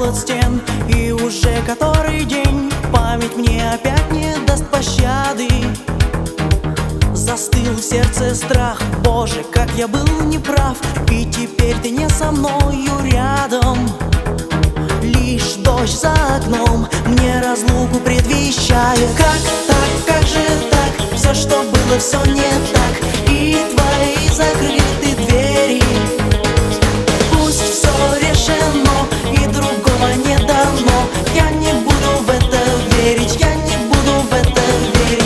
холод стен. И уже который день память мне опять не даст пощады. Застыл в сердце страх, Боже, как я был неправ. И теперь ты не со мною рядом. Лишь дождь за окном мне разлуку предвещает. Как так, как же так? Все, что было, все не так. И твои закрыты двери. Пусть все решено и другого не дано. Я не буду в это верить, я не буду в это верить.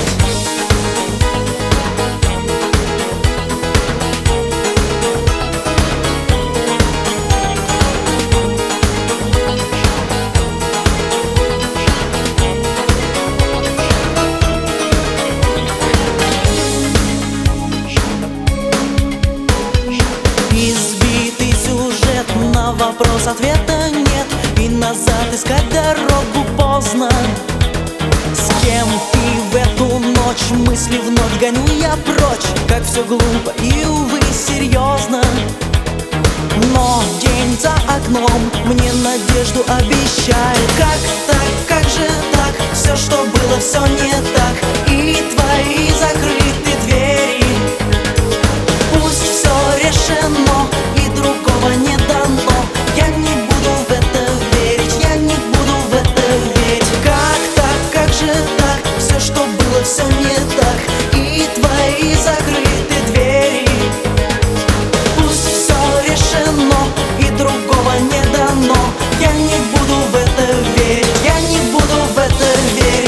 Избитый сюжет, на вопрос ответа нет. И назад искать дорогу поздно. С кем и в эту ночь мысли вновь гоню я прочь. Как все глупо и, увы, серьезно. Но день за окном мне надежду обещает. Как так, как же так? Все, что было, все не так. И твои закрыты двери. Пусть все решено и другого не дано. Я не буду в это верить, я не буду в это верить. Как так, как же так? Все, что было, все не так. И твои закрыты двери. Пусть все решено и другого не дано. Я не буду в это верить, я не буду в это верить.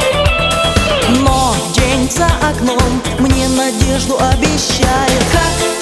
Но день за окном мне надежду обещает. Как